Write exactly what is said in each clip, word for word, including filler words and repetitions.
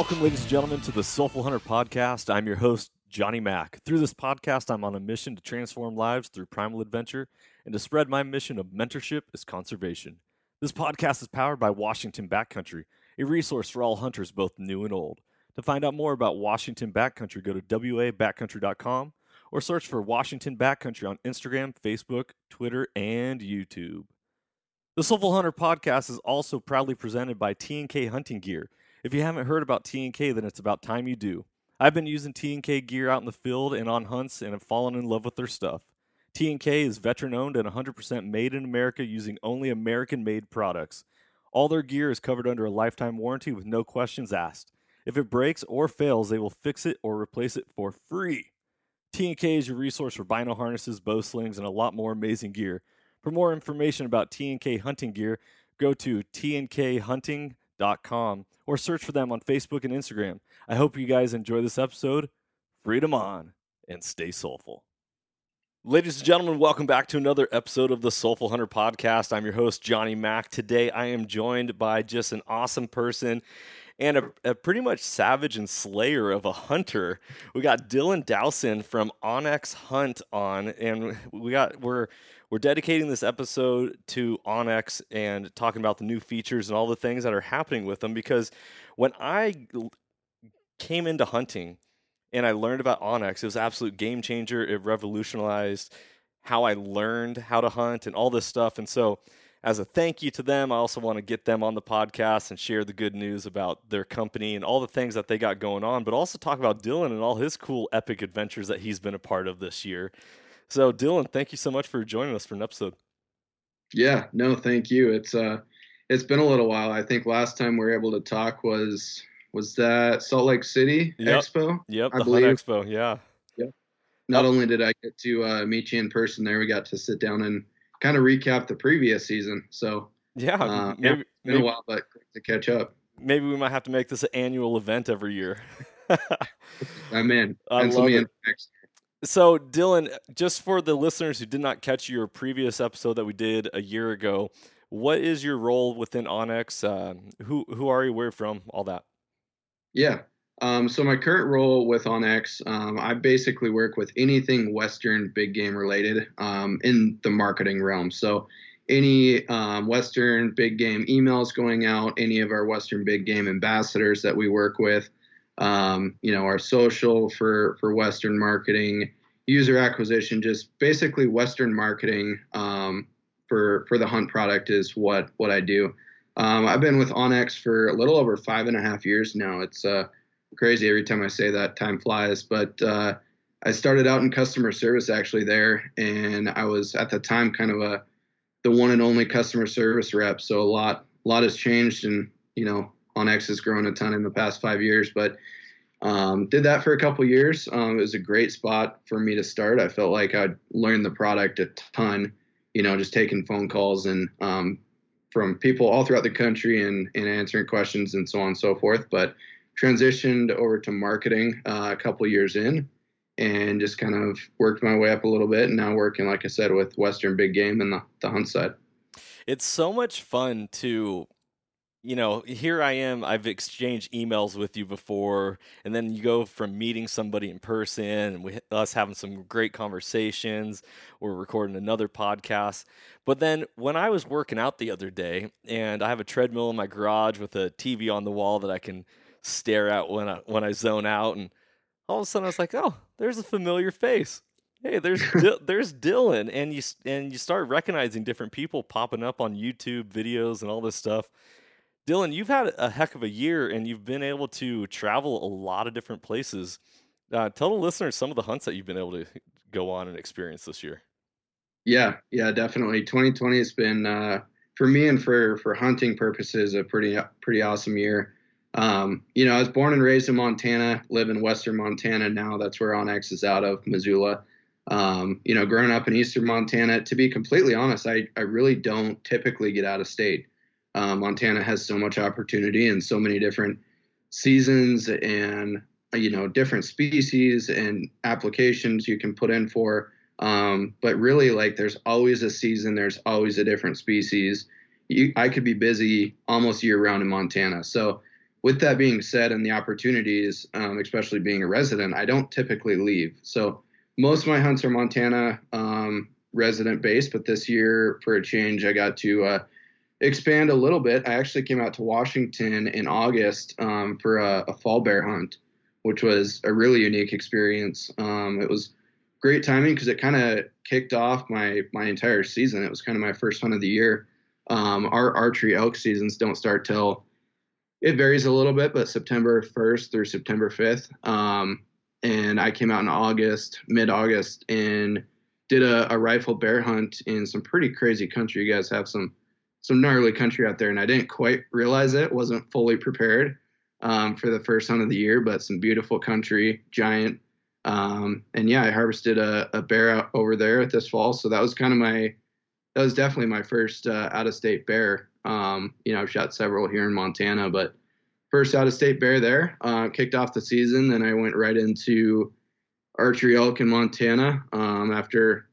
Welcome, ladies and gentlemen, to the Soulful Hunter Podcast. I'm your host, Johnny Mack. Through this podcast, I'm on a mission to transform lives through primal adventure and to spread my mission of mentorship as conservation. This podcast is powered by Washington Backcountry, a resource for all hunters both new and old. To find out more about Washington Backcountry, go to w a backcountry dot com or search for Washington Backcountry on Instagram, Facebook, Twitter, and YouTube. The Soulful Hunter Podcast is also proudly presented by T and K Hunting Gear. If you haven't heard about T and K, then it's about time you do. I've been using T and K gear out in the field and on hunts and have fallen in love with their stuff. T and K is veteran-owned and one hundred percent made in America using only American-made products. All their gear is covered under a lifetime warranty with no questions asked. If it breaks or fails, they will fix it or replace it for free. T and K is your resource for bino harnesses, bow slings, and a lot more amazing gear. For more information about T and K Hunting Gear, go to t n k hunting dot com or search for them on Facebook and Instagram. I hope you guys enjoy this episode. Freedom on and stay soulful. Ladies and gentlemen, welcome back to another episode of the Soulful Hunter Podcast. I'm your host, Johnny Mack. Today, I am joined by just an awesome person and a, a pretty much savage and slayer of a hunter. We got Dylan Dowson from onX Hunt on, and we got we're we're dedicating this episode to onX and talking about the new features and all the things that are happening with them. Because when I came into hunting and I learned about onX, it was an absolute game changer. It revolutionized how I learned how to hunt and all this stuff. And so, as a thank you to them, I also want to get them on the podcast and share the good news about their company and all the things that they got going on, but also talk about Dylan and all his cool epic adventures that he's been a part of this year. So Dylan, thank you so much for joining us for an episode. Yeah, no, thank you. It's uh, it's been a little while. I think last time we were able to talk was was that Salt Lake City yep. Expo? Yep, I the believe. Hunt Expo, yeah. Yep. Not oh. only did I get to uh, meet you in person there, we got to sit down and kind of recap the previous season. So yeah, uh, maybe, yeah, it's been maybe, a while, but great to catch up. Maybe we might have to make this an annual event every year. I'm in. I Pencil love me it. in next year. So, Dylan, just for the listeners who did not catch your previous episode that we did a year ago, what is your role within onX? Uh, who who are you? Where from? All that. Yeah. Um, so my current role with onX, um, I basically work with anything Western big game related um, in the marketing realm. So any um, Western big game emails going out, any of our Western big game ambassadors that we work with, um, you know, our social for, for Western marketing, user acquisition, just basically Western marketing um, for, for the hunt product is what, what I do. Um, I've been with onX for a little over five and a half years now. It's uh, crazy every time I say that, time flies. But uh, I started out in customer service actually there, and I was at the time kind of a the one and only customer service rep. So a lot, a lot has changed, and you know, onX has grown a ton in the past five years. But um, did that for a couple years. Um, it was a great spot for me to start. I felt like I'd learned the product a ton. You know, just taking phone calls and um, from people all throughout the country and, and answering questions and so on and so forth. But transitioned over to marketing uh, a couple years in and just kind of worked my way up a little bit. And now working, like I said, with Western big game and the, the hunt side. It's so much fun to, you know, here I am, I've exchanged emails with you before, and then you go from meeting somebody in person and we, us having some great conversations, we're recording another podcast. But then when I was working out the other day, and I have a treadmill in my garage with a T V on the wall that I can stare at when I, when I zone out, and all of a sudden I was like, oh, there's a familiar face. Hey, there's D- there's Dylan, and you and you start recognizing different people popping up on YouTube videos and all this stuff. Dylan, you've had a heck of a year, and you've been able to travel a lot of different places. Uh, tell the listeners some of the hunts that you've been able to go on and experience this year. Yeah, yeah, definitely. twenty twenty has been, uh, for me and for, for hunting purposes, a pretty pretty awesome year. Um, you know, I was born and raised in Montana, live in Western Montana now. That's where onX is out of, Missoula. Um, you know, growing up in Eastern Montana, to be completely honest, I, I really don't typically get out of state. Uh, Montana has so much opportunity and so many different seasons and, you know, different species and applications you can put in for. Um, but really, like, there's always a season. There's always a different species. You, I could be busy almost year round in Montana. So with that being said, and the opportunities, um, especially being a resident, I don't typically leave. So most of my hunts are Montana um, resident based, but this year for a change, I got to uh, expand a little bit. I actually came out to Washington in August um, for a, a fall bear hunt, which was a really unique experience. Um, it was great timing because it kind of kicked off my my entire season. It was kind of my first hunt of the year. Um, our archery elk seasons don't start till, it varies a little bit, but September first through September fifth. Um, and I came out in August, mid-August, and did a, a rifle bear hunt in some pretty crazy country. You guys have some some gnarly country out there, and I didn't quite realize it. Wasn't fully prepared um, for the first hunt of the year, but some beautiful country, giant. Um, and yeah, I harvested a, a bear out over there this fall. So that was kind of my, that was definitely my first uh, out-of-state bear. Um, you know, I've shot several here in Montana, but first out-of-state bear there. Uh, kicked off the season, then I went right into archery elk in Montana um, after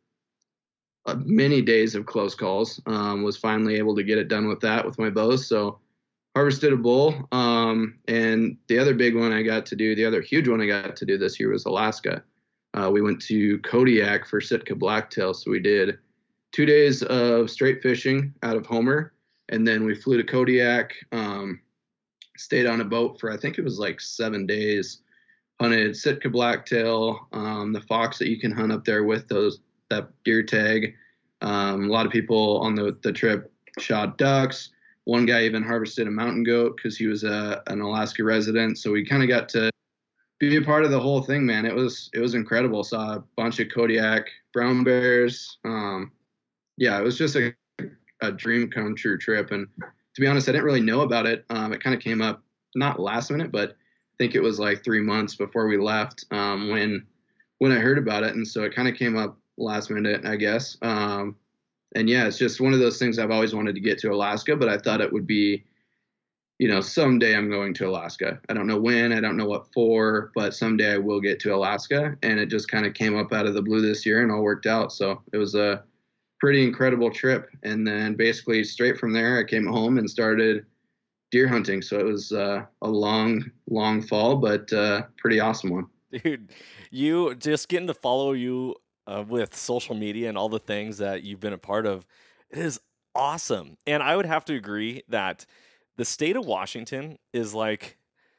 uh, many days of close calls. Um, was finally able to get it done with that with my bows. So harvested a bull. Um, and the other big one I got to do, the other huge one I got to do this year was Alaska. Uh, we went to Kodiak for Sitka blacktail. So we did two days of straight fishing out of Homer. And then we flew to Kodiak, um, stayed on a boat for, I think it was like seven days, hunted Sitka blacktail, um, the fox that you can hunt up there with those, that deer tag. Um, a lot of people on the, the trip shot ducks. One guy even harvested a mountain goat because he was a, an Alaska resident. So we kind of got to be a part of the whole thing, man. It was, it was incredible. Saw a bunch of Kodiak brown bears. Um, yeah, it was just a, a dream come true trip. And to be honest, I didn't really know about it. Um, it kind of came up not last minute, but I think it was like three months before we left um, when when I heard about it. And so it kind of came up last minute, I guess. Um, and yeah, it's just one of those things I've always wanted to get to Alaska, but I thought it would be, you know, someday I'm going to Alaska. I don't know when, I don't know what for, but someday I will get to Alaska. And it just kind of came up out of the blue this year and all worked out. So it was a pretty incredible trip. And then basically straight from there, I came home and started deer hunting. So it was uh, a long, long fall, but uh, pretty awesome one. Dude, you just getting to follow you uh, with social media and all the things that you've been a part of, it is awesome. And I would have to agree that the state of Washington is like,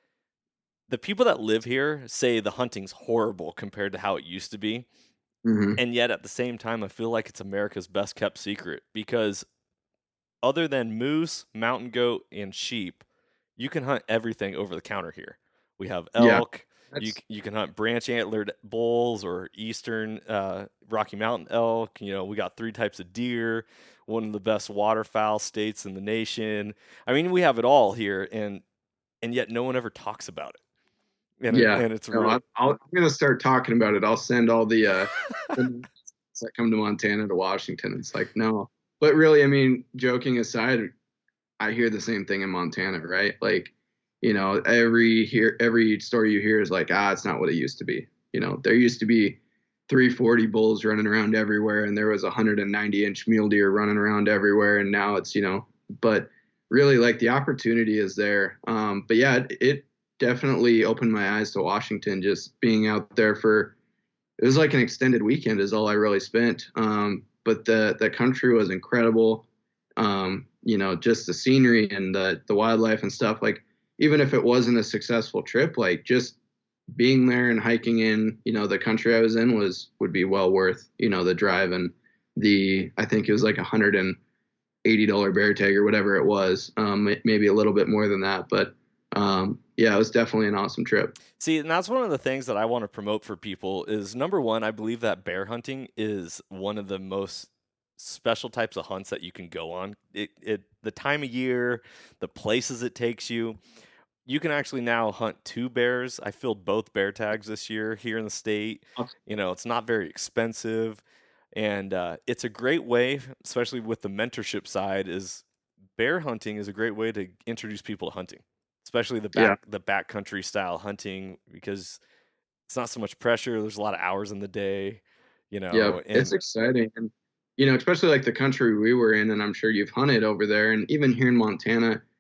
the people that live here say the hunting's horrible compared to how it used to be. Mm-hmm. And yet at the same time, I feel like it's America's best kept secret because other than moose, mountain goat, and sheep, you can hunt everything over the counter here. We have elk. Yeah, you you can hunt branch antlered bulls or eastern uh, Rocky Mountain elk. You know, we got three types of deer. One of the best waterfowl states in the nation. I mean, we have it all here, and and yet no one ever talks about it. And yeah, it, and it's no, really... I'll, I'm gonna start talking about it. I'll send all the uh, that come to Montana to Washington. It's like no, but really, I mean, joking aside, I hear the same thing in Montana, right? Like, you know, every here every story you hear is like, ah, it's not what it used to be. You know, there used to be three forty bulls running around everywhere, and there was a one hundred ninety inch mule deer running around everywhere, and now it's, you know, but really, like, the opportunity is there. Um, but yeah, it, it definitely opened my eyes to Washington. Just being out there for, it was like an extended weekend is all I really spent. Um, but the the country was incredible. Um, you know, just the scenery and the the wildlife and stuff. Like, even if it wasn't a successful trip, like just being there and hiking in, you know, the country I was in was would be well worth, you know, the drive and the, I think it was like a hundred and eighty dollar bear tag or whatever it was, um, maybe a little bit more than that, but um, yeah, it was definitely an awesome trip. See, and that's one of the things that I want to promote for people is, number one, I believe that bear hunting is one of the most special types of hunts that you can go on. It, it the time of year, the places it takes you. You can actually now hunt two bears. I filled both bear tags this year here in the state. You know, it's not very expensive. And uh, it's a great way, especially with the mentorship side, is bear hunting is a great way to introduce people to hunting, especially the back, yeah. the backcountry style hunting, because it's not so much pressure. There's a lot of hours in the day, you know. Yeah, and it's exciting. And, you know, especially like the country we were in, and I'm sure you've hunted over there, and even here in Montana,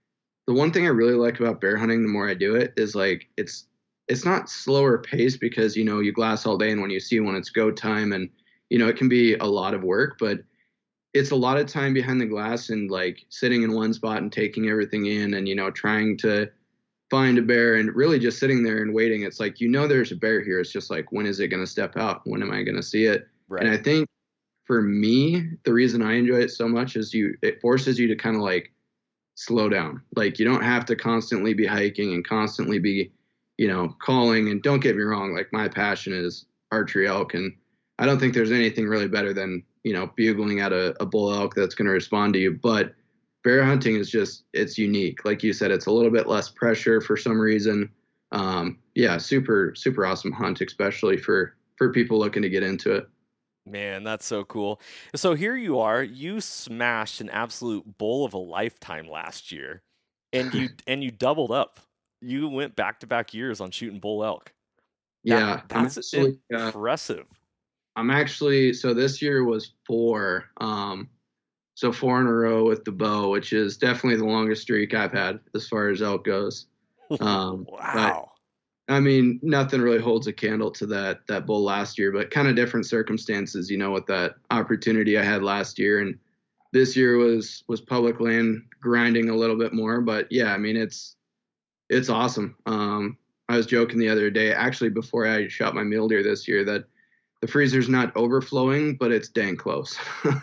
the one thing I really like about bear hunting, the more I do it, is like it's it's not slower pace because you know you glass all day, and when you see when it's go time, and you know it can be a lot of work, but it's a lot of time behind the glass and like sitting in one spot and taking everything in, and you know trying to find a bear and really just sitting there and waiting. It's like you know there's a bear here. It's just like when is it going to step out? When am I going to see it? And Right. I think for me, the reason I enjoy it so much is you it forces you to kind of like slow down. Like you don't have to constantly be hiking and constantly be, you know, calling. And don't get me wrong, like my passion is archery elk, and I don't think there's anything really better than, you know, bugling at a, a bull elk that's going to respond to you. But bear hunting is just it's unique. Like you said, it's a little bit less pressure for some reason. Um, yeah, super super awesome hunt, especially for for people looking to get into it. Man, that's so cool. So here you are, you smashed an absolute bull of a lifetime last year, and you and you doubled up. You went back to back years on shooting bull elk. That Yeah, I'm that's actually uh, impressive. I'm actually so this year was four. Um, so four in a row with the bow, which is definitely the longest streak I've had as far as elk goes. Um, but Wow. I mean, nothing really holds a candle to that that bull last year, but kind of different circumstances, you know, with that opportunity I had last year, and this year was was public land grinding a little bit more. But yeah, I mean, it's it's awesome. Um, I was joking the other day, actually, before I shot my mule deer this year, that the freezer's not overflowing, but it's dang close.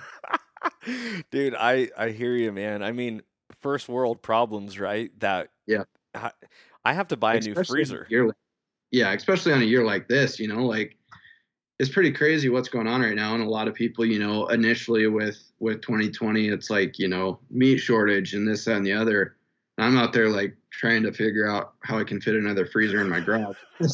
Dude, I I hear you, man. I mean, first world problems, right? That Yeah, I, I have to buy a new especially on a freezer. year like yeah, especially on a year like this, you know, like it's pretty crazy what's going on right now. And a lot of people, you know, initially with with twenty twenty, it's like, you know, meat shortage and this, that, and the other. And I'm out there like trying to figure out how I can fit another freezer in my garage. I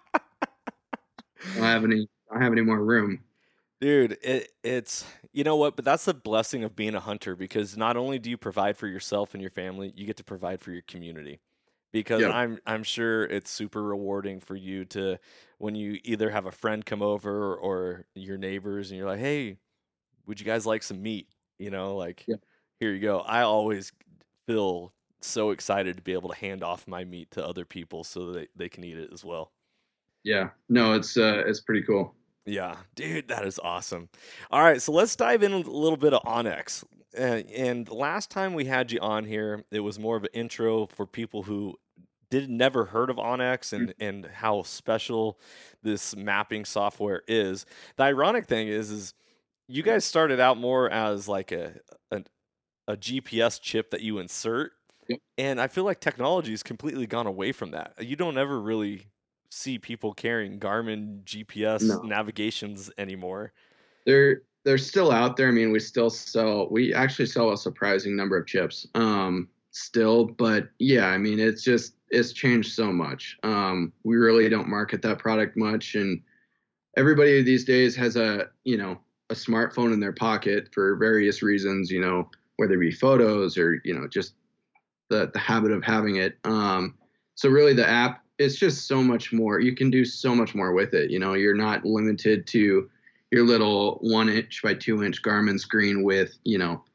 don't have any I don't have any more room. Dude, it, it's you know what, but that's the blessing of being a hunter because not only do you provide for yourself and your family, you get to provide for your community. Because Yep. I'm I'm sure it's super rewarding for you to when you either have a friend come over or your neighbors and you're like, "Hey, would you guys like some meat?" You know, like Yep. here you go. I always feel so excited to be able to hand off my meat to other people so that they can eat it as well. Yeah. No, it's uh it's pretty cool. Yeah, dude, that is awesome. All right, so let's dive in a little bit of Onyx. Uh, and last time we had you on here, it was more of an intro for people who did never heard of Onyx and and how special this mapping software is. The ironic thing is, is you guys started out more as like a a, a G P S chip that you insert, Yep. and I feel like technology has completely gone away from that. You don't ever really see people carrying Garmin G P S No. navigations anymore. They're they're still out there. I mean, we still sell we actually sell a surprising number of chips. Um still, but yeah, I mean, it's just it's changed so much. Um we really don't market that product much, and everybody these days has a, you know, a smartphone in their pocket for various reasons, you know, whether it be photos or, you know, just the the habit of having it. Um so really the app, it's just so much more. You can do so much more with it. You know, you're not limited to your little one inch by two inch Garmin screen with, you know,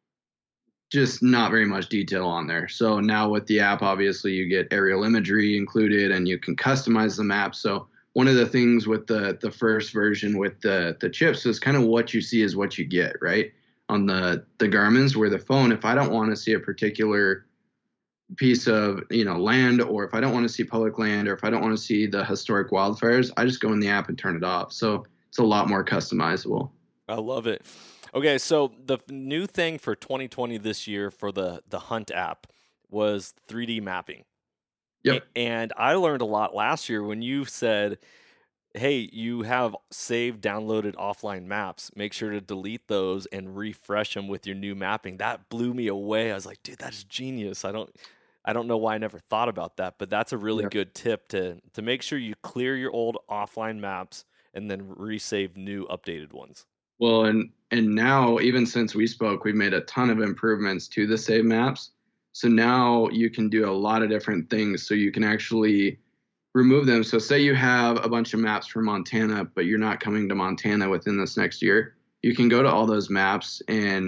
just not very much detail on there. So now with the app, obviously you get aerial imagery included and you can customize the map. So one of the things with the the first version with the the chips is kind of what you see is what you get, right? On the the Garmin's, where the phone, if I don't want to see a particular piece of, you know, land, or if I don't want to see public land, or if I don't want to see the historic wildfires, I just go in the app and turn it off. So it's a lot more customizable. I love it. Okay, so the new thing for twenty twenty this year for the the Hunt app was three D mapping. A- Yep. And I learned a lot last year when you said, "Hey, you have saved downloaded offline maps. Make sure to delete those and refresh them with your new mapping." That blew me away. I was like, "Dude, that's genius." I don't I don't know why I never thought about that, but that's a really Yeah. good tip to to make sure you clear your old offline maps and then resave new updated ones. Well, and and now, even since we spoke, we've made a ton of improvements to the save maps. So now you can do a lot of different things. So you can actually remove them. So say you have a bunch of maps for Montana, but you're not coming to Montana within this next year. You can go to all those maps and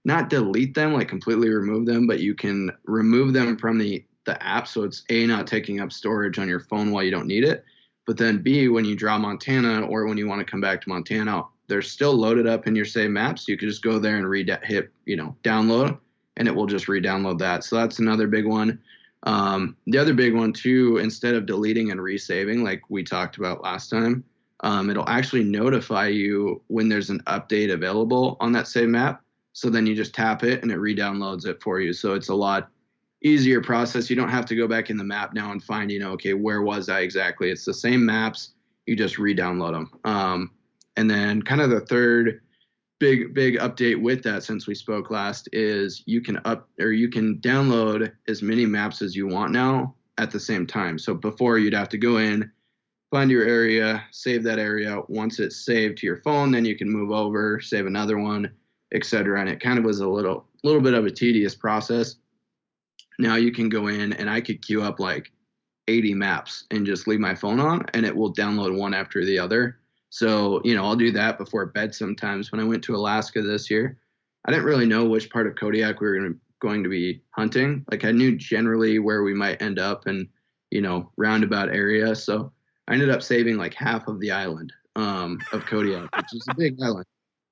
not delete them, like completely remove them, but you can remove them from the the app. So it's A, not taking up storage on your phone while you don't need it. But then B, when you draw Montana or when you want to come back to Montana, they're still loaded up in your save maps. You can just go there and re hit, you know, download, and it will just re-download that. So that's another big one. Um, the other big one too, instead of deleting and resaving like we talked about last time, um, it'll actually notify you when there's an update available on that save map. So then you just tap it and it re-downloads it for you. So it's a lot easier process. You don't have to go back in the map now and find, you know, okay, where was I exactly? It's the same maps. You just re-download them. Um, and then kind of the third big, big update with that since we spoke last is you can up or you can download as many maps as you want now at the same time. So before you'd have to go in, find your area, save that area. Once it's saved to your phone, then you can move over, save another one, et cetera. And it kind of was a little, little bit of a tedious process. Now you can go in and I could queue up like eighty maps and just leave my phone on and it will download one after the other. So, you know, I'll do that before bed sometimes. When I went to Alaska this year, I didn't really know which part of Kodiak we were going to, going to be hunting. Like I knew generally where we might end up and, you know, roundabout area. So I ended up saving like half of the island um, of Kodiak, which is a big island.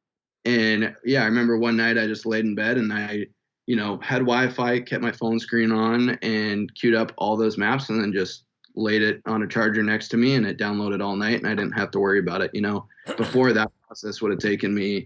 And yeah, I remember one night I just laid in bed and I, you know, had Wi-Fi, kept my phone screen on and queued up all those maps and then just laid it on a charger next to me and it downloaded all night and I didn't have to worry about it. You know, before that process would have taken me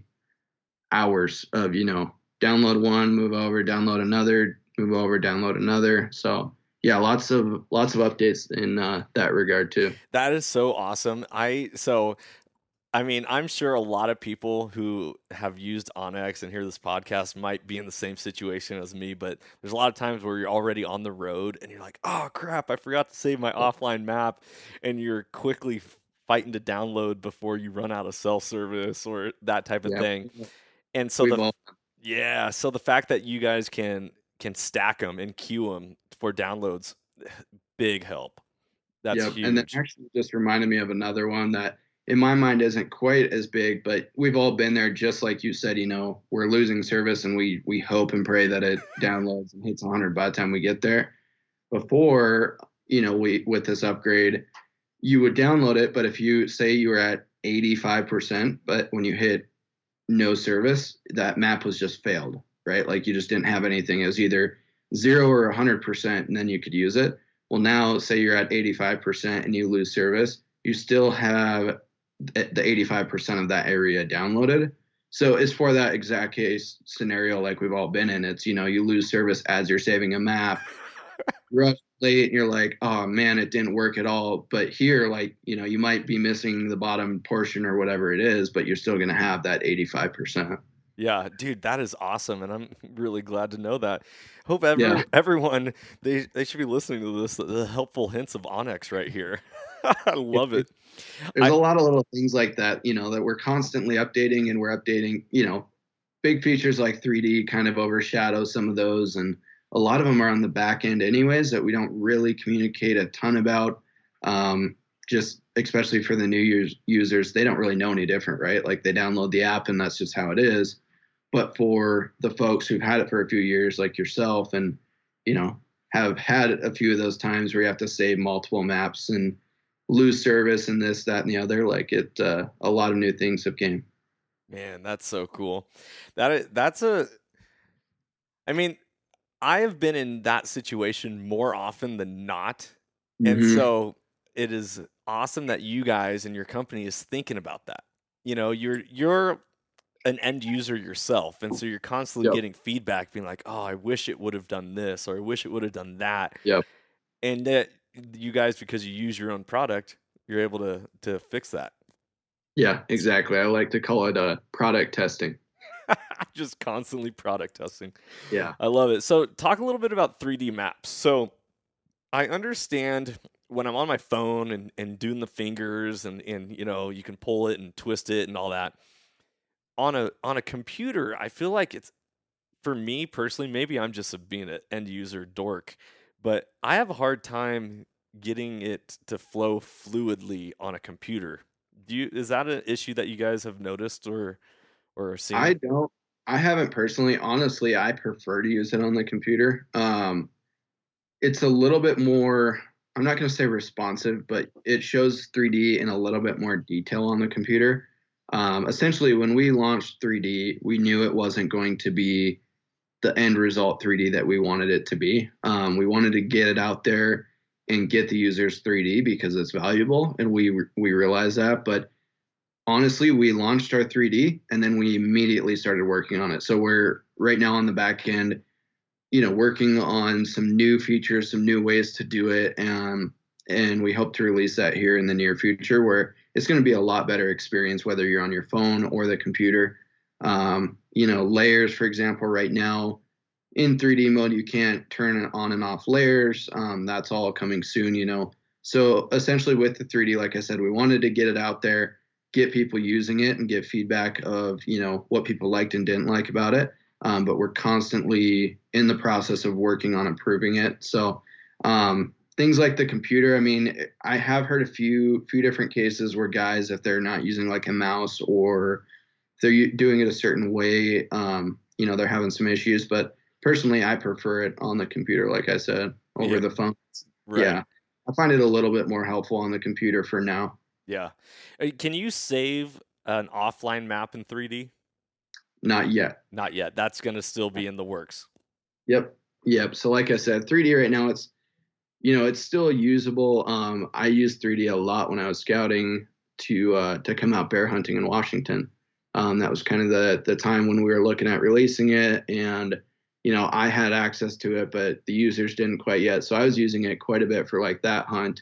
hours of, you know, download one, move over, download another, move over, download another. So yeah, lots of, lots of updates in uh, that regard too. That is so awesome. I, so I mean, I'm sure a lot of people who have used onX and hear this podcast might be in the same situation as me, but there's a lot of times where you're already on the road and you're like, oh crap, I forgot to save my offline map, and you're quickly fighting to download before you run out of cell service or that type of yeah. thing. And so We've the all- yeah, so the fact that you guys can can stack them and queue them for downloads, big help. That's yep. huge. And that actually just reminded me of another one that in my mind isn't quite as big, but we've all been there. Just like you said, you know, we're losing service and we, we hope and pray that it downloads and hits one hundred by the time we get there. Before, you know, we, with this upgrade, you would download it. But if you say you were at eighty-five percent, but when you hit no service, that map was just failed, right? Like you just didn't have anything. It was either zero or one hundred percent and then you could use it. Well, now say you're at eighty-five percent and you lose service, you still have the eighty-five percent of that area downloaded. So it's for that exact case scenario like we've all been in. It's, you know, you lose service as you're saving a map, rush late, and you're like, oh man, it didn't work at all. But here, like, you know, you might be missing the bottom portion or whatever it is, but you're still going to have that eighty-five percent. Yeah, dude, that is awesome, and I'm really glad to know that. Hope every, Yeah. everyone they they should be listening to this. The helpful hints of onX right here. I love it. There's I, a lot of little things like that, you know, that we're constantly updating, and we're updating, you know, big features like three D kind of overshadow some of those. And a lot of them are on the back end anyways that we don't really communicate a ton about. Um, just especially for the new use, users, they don't really know any different, right? Like they download the app and that's just how it is. But for the folks who've had it for a few years, like yourself, and, you know, have had a few of those times where you have to save multiple maps and lose service and this, that, and the other, like it, uh, a lot of new things have came. Man, that's so cool. That is, that's a, I mean, I have been in that situation more often than not. And Mhm. so it is awesome that you guys and your company is thinking about that. You know, you're, you're an end user yourself. And so you're constantly Yep. getting feedback being like, oh, I wish it would have done this, or I wish it would have done that. Yep. And that you guys, because you use your own product, you're able to, to fix that. Yeah, exactly. I like to call it uh, product testing. Just constantly product testing. Yeah. I love it. So talk a little bit about three D maps. So I understand when I'm on my phone and, and doing the fingers and, and, you know, you can pull it and twist it and all that. On a on a computer, I feel like it's, for me personally, maybe I'm just a, being an end user dork, but I have a hard time getting it to flow fluidly on a computer. Do you, is that an issue that you guys have noticed or or seen? I don't I haven't personally. Honestly, I prefer to use it on the computer. Um, it's a little bit more, I'm not going to say responsive, but it shows three D in a little bit more detail on the computer. Um, essentially, when we launched three D, we knew it wasn't going to be the end result three D that we wanted it to be. Um, we wanted to get it out there and get the users three D because it's valuable, and we we realized that. But honestly, we launched our three D and then we immediately started working on it. So we're right now on the back end, you know, working on some new features, some new ways to do it, and and we hope to release that here in the near future, where it's going to be a lot better experience whether you're on your phone or the computer. Um, you know, layers, for example, right now in three D mode, you can't turn on and off layers. Um, that's all coming soon, you know. So essentially, with the three D, like I said, we wanted to get it out there, get people using it, and get feedback of you know what people liked and didn't like about it. Um, but we're constantly in the process of working on improving it. So um, things like the computer, I mean, I have heard a few few different cases where guys, if they're not using like a mouse or if they're doing it a certain way, um, you know, they're having some issues. But personally, I prefer it on the computer, like I said, over Yeah. the phone. Right. Yeah, I find it a little bit more helpful on the computer for now. Yeah. Uh, Can you save an offline map in three D? Not yet. Not yet. That's going to still be in the works. Yep. Yep. So like I said, three D right now, it's, you know, it's still usable. Um, I used three D a lot when I was scouting to uh, to come out bear hunting in Washington. Um, that was kind of the the time when we were looking at releasing it, and you know, I had access to it, but the users didn't quite yet. So I was using it quite a bit for like that hunt.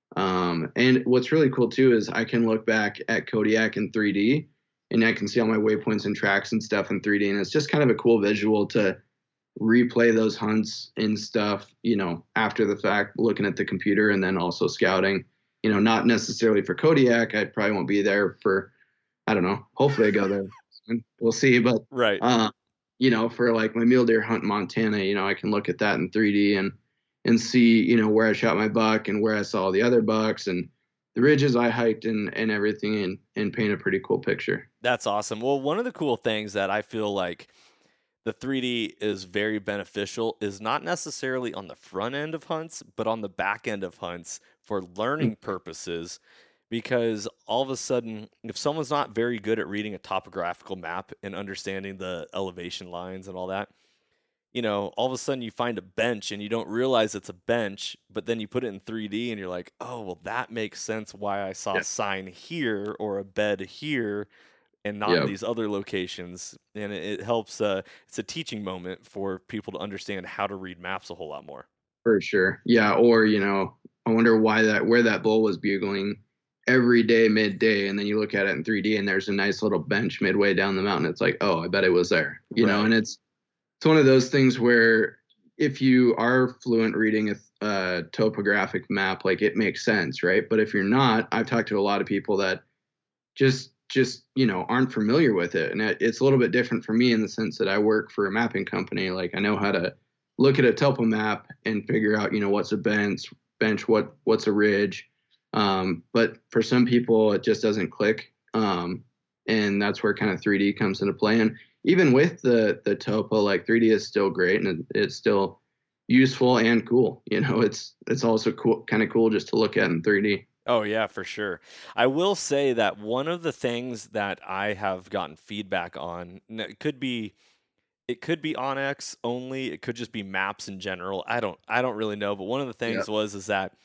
Um, and what's really cool too is I can look back at Kodiak in three D, and I can see all my waypoints and tracks and stuff in three D, and it's just kind of a cool visual to replay those hunts and stuff, you know, after the fact, looking at the computer and then also scouting, you know, not necessarily for Kodiak. I probably won't be there for, I don't know, hopefully I go there. We'll see. But, Right. uh, you know, for like my mule deer hunt in Montana, you know, I can look at that in three D and, and see, you know, where I shot my buck and where I saw the other bucks and the ridges I hiked and, and everything and, and paint a pretty cool picture. That's awesome. Well, one of the cool things that I feel like the three D is very beneficial is not necessarily on the front end of hunts, but on the back end of hunts for learning purposes. Because all of a sudden, if someone's not very good at reading a topographical map and understanding the elevation lines and all that, you know, all of a sudden you find a bench and you don't realize it's a bench, but then you put it in three D and you're like, oh, well, that makes sense why I saw Yeah. a sign here or a bed here and not Yep. in these other locations. And it, it helps, uh, it's a teaching moment for people to understand how to read maps a whole lot more. For sure. Yeah. Or, you know, I wonder why that, where that bull was bugling every day, midday. And then you look at it in three D and there's a nice little bench midway down the mountain. It's like, oh, I bet it was there, you know, Right. and it's, it's one of those things where if you are fluent reading a, a topographic map, like it makes sense. Right. But if you're not, I've talked to a lot of people that just, just, you know, aren't familiar with it. And it, it's a little bit different for me in the sense that I work for a mapping company. Like I know how to look at a topo map and figure out, you know, what's a bench, bench, what, what's a ridge. Um, but for some people, it just doesn't click. Um, and that's where kind of three D comes into play. And even with the, the topo, like three D is still great and it, it's still useful and cool. You know, it's, it's also cool, kind of cool just to look at in three D. Oh, yeah, for sure. I will say that one of the things that I have gotten feedback on, n- it could be it could be Onyx only, it could just be maps in general. I don't I don't really know, but one of the Yeah. things was is that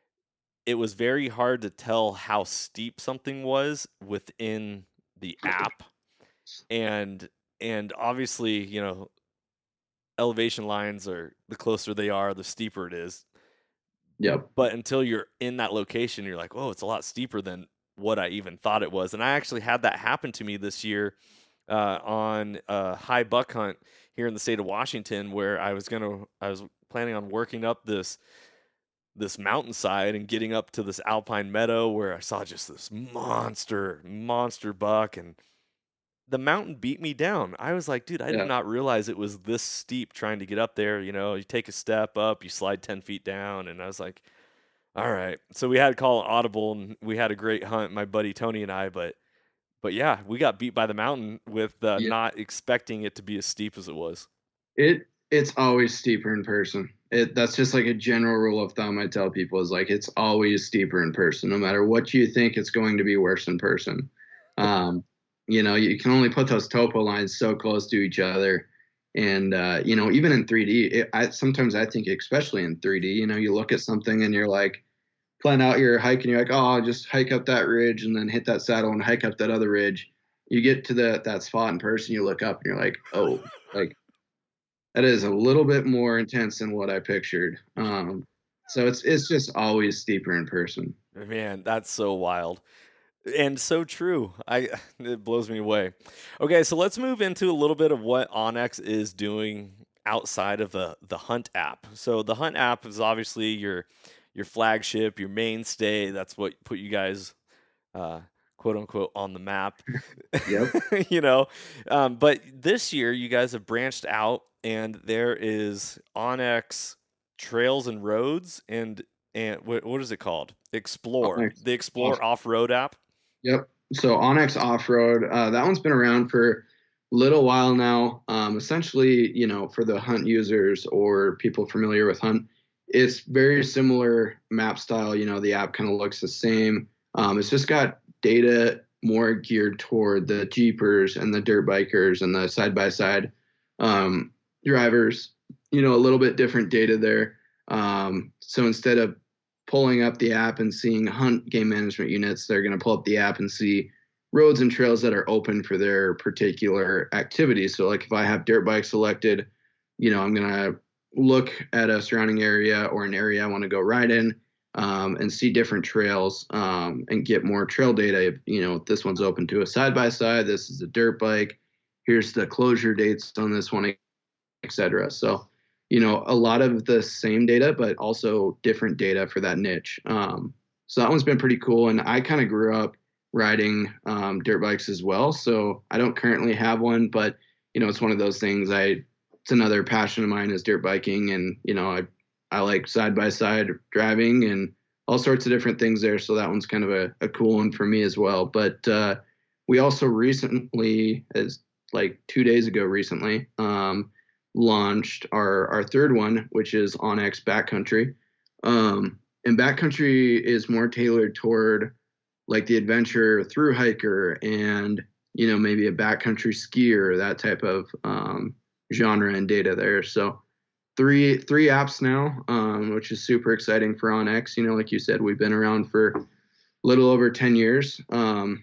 it was very hard to tell how steep something was within the app. And and obviously, you know, elevation lines are the closer they are, the steeper it is. Yep. But until you're in that location, you're like, oh, it's a lot steeper than what I even thought it was. And I actually had that happen to me this year uh, on a high buck hunt here in the state of Washington, where I was gonna, I was planning on working up this this mountainside and getting up to this alpine meadow where I saw just this monster, monster buck, and the mountain beat me down. I was like, dude, I Yeah. did not realize it was this steep trying to get up there. You know, you take a step up, you slide ten feet down. And I was like, all right. So we had to call an audible and we had a great hunt, my buddy Tony and I, but but yeah, we got beat by the mountain with uh, Yeah. not expecting it to be as steep as it was. It it's always steeper in person. It that's just like a general rule of thumb I tell people is like it's always steeper in person. No matter what you think, it's going to be worse in person. Um, you know, you can only put those topo lines so close to each other, and uh, you know, even in three D, it, I sometimes I think, especially in three D, you know, you look at something and you're like, plan out your hike, and you're like, oh, I'll just hike up that ridge and then hit that saddle and hike up that other ridge. You get to the that spot in person, you look up and you're like, oh, like that is a little bit more intense than what I pictured. Um, so it's it's just always steeper in person. Man, that's so wild. And so true. I it blows me away. Okay, so let's move into a little bit of what onX is doing outside of the the Hunt app. So the Hunt app is obviously your your flagship, your mainstay. That's what put you guys uh, quote unquote on the map. Yep. you know, um, but this year you guys have branched out, and there is onX Trails and Roads, and and what, what is it called? Explore, onX the off. Explore off-road app. Yep. So onX Off Road, uh, that one's been around for a little while now. Um, essentially, you know, for the Hunt users or people familiar with Hunt, it's very similar map style. You know, the app kind of looks the same. Um, it's just got data more geared toward the Jeepers and the dirt bikers and the side by side drivers. You know, a little bit different data there. Um, so instead of pulling up the app and seeing Hunt game management units, they're going to pull up the app and see roads and trails that are open for their particular activities. So like if I have dirt bike selected, you know, I'm going to look at a surrounding area or an area I want to go ride in, um, and see different trails, um, and get more trail data. You know, this one's open to a side by side. This is a dirt bike. Here's the closure dates on this one, et cetera. So, you know, a lot of the same data, but also different data for that niche. Um, so that one's been pretty cool. And I kind of grew up riding um, dirt bikes as well. So I don't currently have one, but, you know, it's one of those things I, it's another passion of mine is dirt biking. And, you know, I, I like side by side driving and all sorts of different things there. So that one's kind of a, a cool one for me as well. But uh, we also recently, as like two days ago recently, um, launched our our third one, which is onX Backcountry. Um, and Backcountry is more tailored toward like the adventure through hiker and, you know, maybe a backcountry skier, that type of um, genre and data there. So three three apps now, um, which is super exciting for onX. You know, like you said, we've been around for a little over ten years. Um,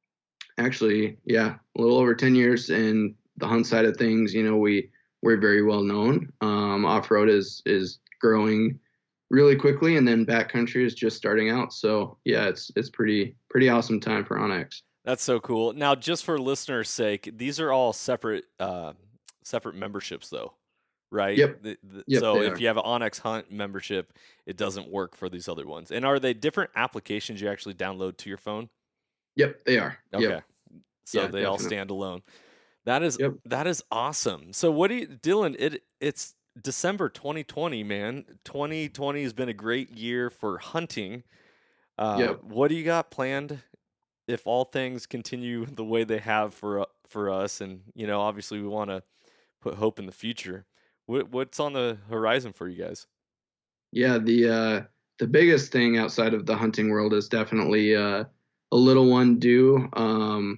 actually, yeah, a little over ten years. And the Hunt side of things, you know, we we're very well known. Um, off-road is is growing really quickly, and then backcountry is just starting out. So yeah, it's it's pretty pretty awesome time for onX. That's so cool. Now, just for listeners' sake, these are all separate uh, separate memberships, though, right? Yep. The, the, Yep, so they if are. you have an onX Hunt membership, it doesn't work for these other ones. And are they different applications you actually download to your phone? Yep, they are. Okay, Yep. so Yeah, they all definitely. stand alone. That is Yep. that is awesome. So what do you, Dylan? It it's December twenty twenty, man. twenty twenty has been a great year for hunting. Uh, Yep. what do you got planned if all things continue the way they have for uh, for us? And you know, obviously, we want to put hope in the future. What what's on the horizon for you guys? Yeah, the uh, the biggest thing outside of the hunting world is definitely uh, a little one due um,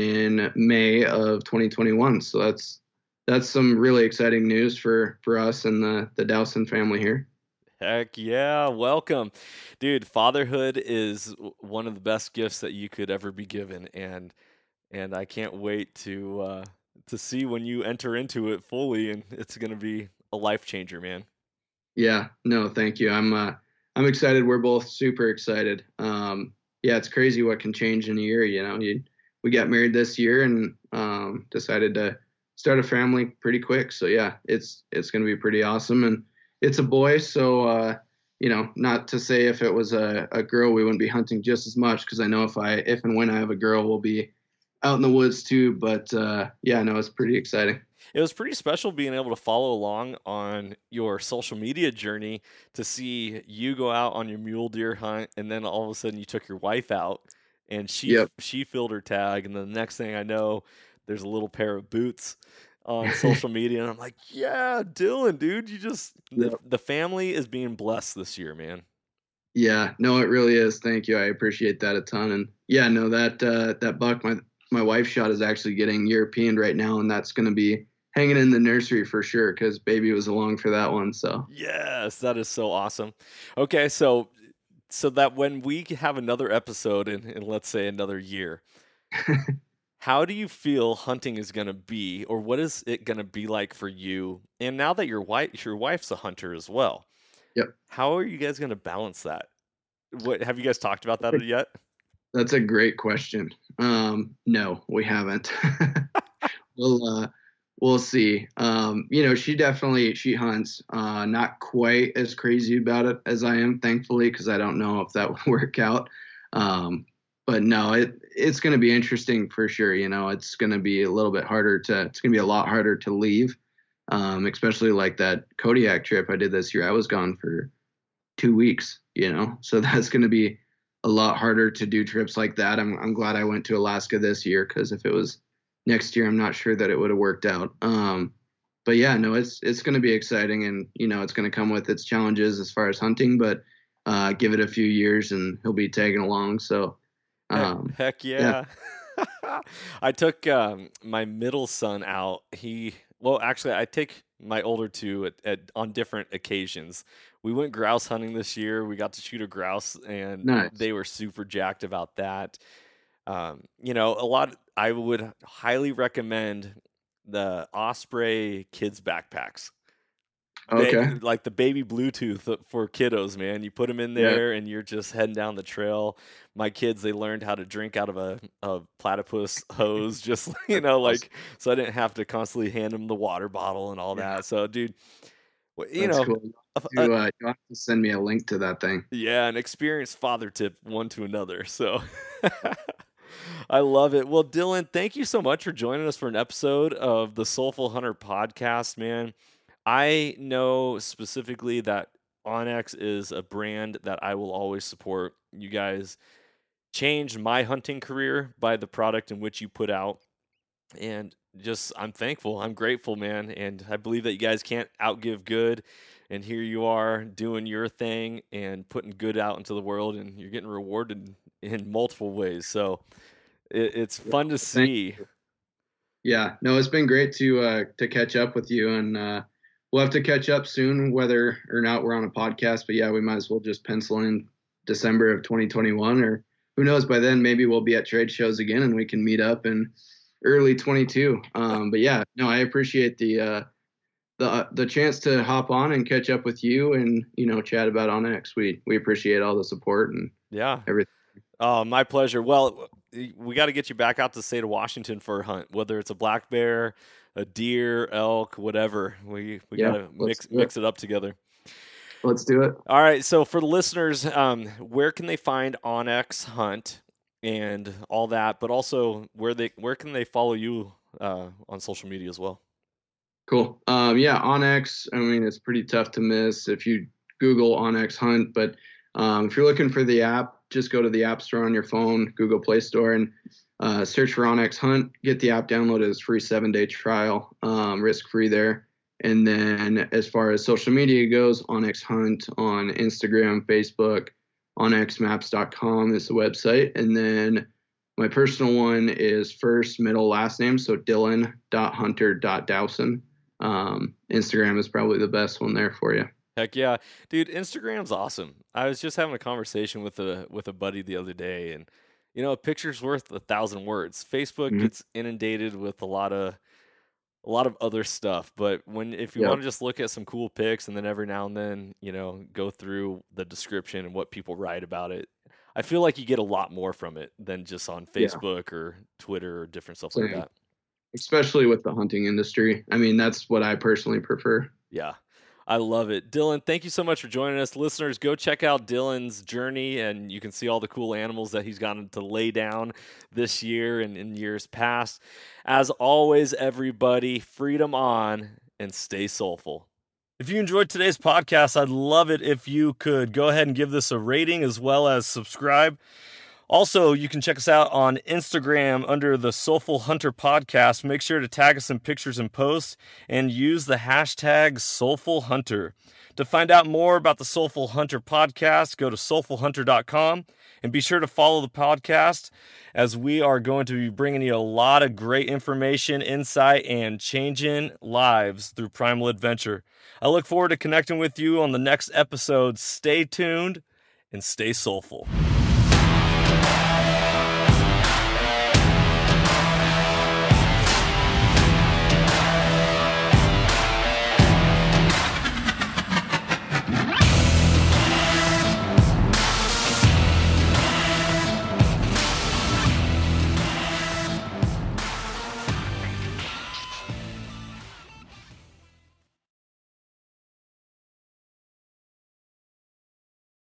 in May of twenty twenty-one. So that's that's some really exciting news for for us and the the Dowson family here. Heck yeah, welcome. Dude, fatherhood is w- one of the best gifts that you could ever be given, and and I can't wait to uh to see when you enter into it fully, and it's going to be a life changer, man. Yeah, no, thank you. I'm uh, I'm excited. We're both super excited. Um, yeah, it's crazy what can change in a year. You know, you, we got married this year and um, decided to start a family pretty quick. So yeah, it's it's going to be pretty awesome. And it's a boy, so uh, you know, not to say if it was a, a girl, we wouldn't be hunting just as much because I know if I if and when I have a girl, we'll be out in the woods too. But uh, yeah, no, it's pretty exciting. It was pretty special being able to follow along on your social media journey to see you go out on your mule deer hunt, and then all of a sudden you took your wife out, and she Yep. she filled her tag, and the next thing I know, there's a little pair of boots on social media, and I'm like, yeah, Dylan, dude, you just the, Yep. the family is being blessed this year, man. Yeah, no, it really is. Thank you. I appreciate that a ton. And yeah, no, that uh, that buck my my wife shot is actually getting European right now, and that's going to be hanging in the nursery for sure because baby was along for that one. So yes, that is so awesome. Okay, so so that when we have another episode in, in let's say another year, how do you feel hunting is going to be, or what is it going to be like for you? And now that your wife your wife's a hunter as well, yep, how are you guys going to balance that? What have you guys talked about that yet? that's a great question. Um, no, we haven't. we'll uh, we'll see. Um, you know, she definitely she hunts. Uh, not quite as crazy about it as I am, thankfully, because I don't know if that would work out. Um, but no, it it's going to be interesting for sure. You know, it's going to be a little bit harder to. It's going to be a lot harder to leave, um, especially like that Kodiak trip I did this year. I was gone for two weeks. You know, so that's going to be a lot harder to do trips like that. I'm I'm glad I went to Alaska this year because if it was next year, I'm not sure that it would have worked out. Um, but yeah, no, it's it's going to be exciting, and you know, it's going to come with its challenges as far as hunting. But uh, give it a few years, and he'll be tagging along. So um, heck, heck yeah. yeah. I took um, my middle son out. He well, actually, I take my older two at, at on different occasions. We went grouse hunting this year. We got to shoot a grouse, and nice. they were super jacked about that. Um, you know, a lot. I would highly recommend the Osprey kids backpacks. Okay. Ba- like the baby Bluetooth for kiddos, man. You put them in there, yeah. and you're just heading down the trail. My kids, they learned how to drink out of a, a platypus hose, just you know, like so I didn't have to constantly hand them the water bottle and all yeah. that. So, dude. You That's know, cool. You, uh, you have to send me a link to that thing. Yeah, an experienced father tip one to another. So I love it. Well, Dylan, thank you so much for joining us for an episode of the Soulful Hunter podcast, man. I know specifically that onX is a brand that I will always support. You guys changed my hunting career by the product in which you put out. And just, I'm thankful. I'm grateful, man. And I believe that you guys can't outgive good. And here you are doing your thing and putting good out into the world, and you're getting rewarded in multiple ways. So it, it's fun to see. Yeah, no, it's been great to uh, to catch up with you, and uh, we'll have to catch up soon, whether or not we're on a podcast. But yeah, we might as well just pencil in December of twenty twenty-one, or who knows? By then, maybe we'll be at trade shows again, and we can meet up in early twenty-two. Um, but yeah, no, I appreciate the uh, the the chance to hop on and catch up with you, and you know, chat about onX. We we appreciate all the support and yeah, everything. Oh, my pleasure. Well, we got to get you back out to the state of Washington for a hunt, whether it's a black bear, a deer, elk, whatever. We we yeah, got to mix mix it up together. Let's do it. All right. So for the listeners, um, where can they find onX Hunt and all that? But also, where they where can they follow you uh, on social media as well? Cool. Um, yeah, onX. I mean, it's pretty tough to miss if you Google onX Hunt. But um, if you're looking for the app, just go to the App Store on your phone, Google Play Store, and uh, search for onX Hunt. Get the app downloaded. It's free seven-day trial, um, risk-free there. And then as far as social media goes, onX Hunt on Instagram, Facebook, onx maps dot com is the website. And then my personal one is first, middle, last name, so dylan dot hunter dot dowson. Um, Instagram is probably the best one there for you. Heck yeah, dude! Instagram's awesome. I was just having a conversation with a with a buddy the other day, and you know, a picture's worth a thousand words. Facebook mm-hmm. gets inundated with a lot of a lot of other stuff, but when if you yep. want to just look at some cool pics, and then every now and then, you know, go through the description and what people write about it, I feel like you get a lot more from it than just on Facebook yeah. or Twitter or different stuff Same. like that. Especially with the hunting industry. I mean, that's what I personally prefer. Yeah. I love it. Dylan, thank you so much for joining us. Listeners, go check out Dylan's journey, and you can see all the cool animals that he's gotten to lay down this year and in years past. As always, everybody, freedom on and stay soulful. If you enjoyed today's podcast, I'd love it if you could go ahead and give this a rating as well as subscribe. Also, you can check us out on Instagram under the Soulful Hunter Podcast. Make sure to tag us in pictures and posts and use the hashtag Soulful Hunter. To find out more about the Soulful Hunter Podcast, go to soulful hunter dot com and be sure to follow the podcast as we are going to be bringing you a lot of great information, insight, and changing lives through Primal Adventure. I look forward to connecting with you on the next episode. Stay tuned and stay soulful.